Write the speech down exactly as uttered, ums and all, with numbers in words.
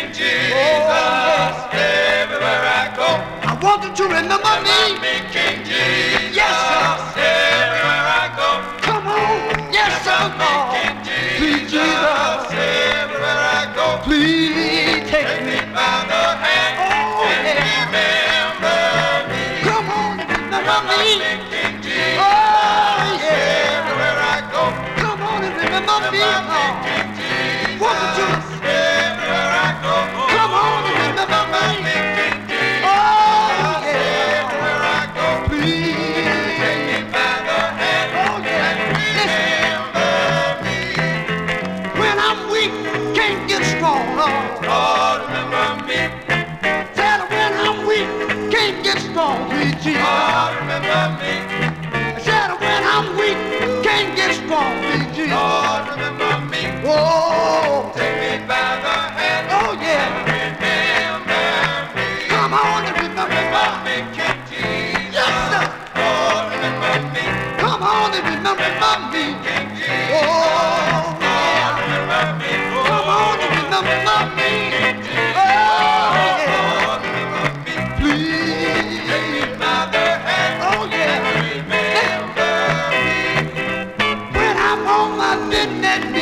King Jesus, everywhere I go. I want you to remember me. Me, King Jesus, Yes, sir. everywhere I go. Come on. Yes, sir, Lord. King Please, Jesus. everywhere I go. Please take Take me. me by the hand Oh, and yeah. remember me. Come on, remember me. King Jesus, Oh, yeah. everywhere I go. Come on and remember me, Lord. King Jesus, Want you to everywhere I go. come on and remember me. King Jesus, Oh, yeah. everywhere I go. Please. Take me by the hand Oh, yeah. Listen, remember me. when I'm weak, can't get strong, Lord. Lord, remember me. Tell her when I'm weak, can't get strong, please, Jesus. Lord, remember me. Tell her when I'm weak, can't get strong, please, Jesus. Lord, remember me. Oh, Take me by the hand oh, yeah. remember me. Come on and remember Remember me. me, King Jesus. Yes, sir. Lord, remember me. Come on and remember me. King Jesus. Oh, Lord, remember me. come on and remember me. King Jesus. Oh, yeah. Lord, remember me. Please. Take me by the hand Oh, yeah. remember me. When I'm on my bended knee.